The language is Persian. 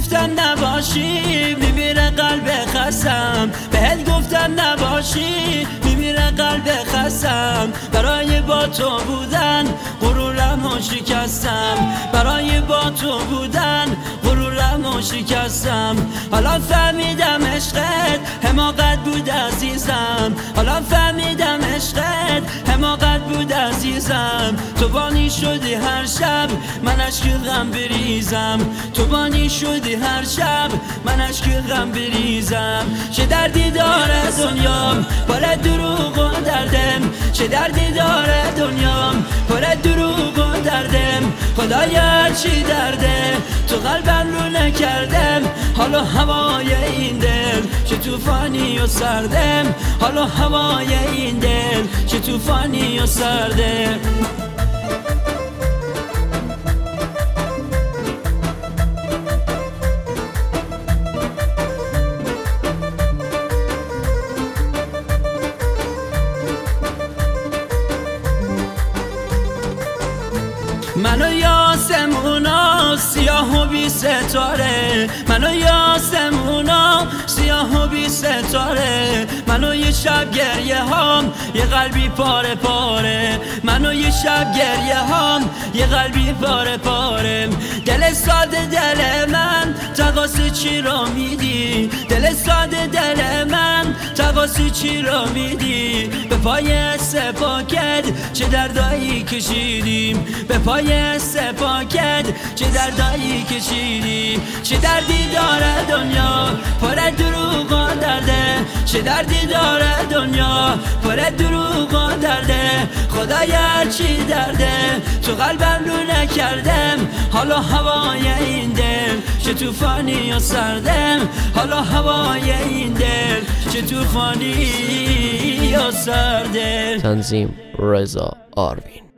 گفتن نباشی میمیره قلب خستم، بهت گفتن نباشی میمیره قلب خستم. برای با تو بودن غرورمو شکستم، برای با تو بودن غرورمو شکستم. حالا فهمیدم عشقت حماقت بود عزیزم، حالا فهمیدم عشقت حماقت بود عزیزم. تو بانی شدی هر شب من اشک غم بریزم، تو بانی شدی هر شب من اشک غم بریزم. چه دردی داره دنیام پر دروغ و دردم، چه دردی داره دنیام پر دروغ و دردم. خدایا چی درده تو قلبم رو نکردم، حالا هوای این دل چه توفانی و سردم، حالا هوای این دل چه توفانی و سردم. من و یاسمونا سیاه و بی ستاره، من و یاسمونا سیاه و بی ستاره. من و یه شب گریه هام یه قلبی پاره پاره، من و یه شب گریه هام یه قلبی پاره پاره. دل ساده دل من تقاسی چی را میدی، دل ساده دل من تقاسی چی را میدی. به پای سپاکت چه دردایی کشیدیم، به پای سپاکت چه دردایی کشیدی. چه دردی داره دنیا پر دروغ و درده، چه دردی داره دنیا پر دروغ و درده. خدایا چی درده تو قلبم رو نکردم، حالا هوای این دل چه توفانی و سردم، حالا هوای این دل چه توفانی و سردم. تنظیم رضا آروین.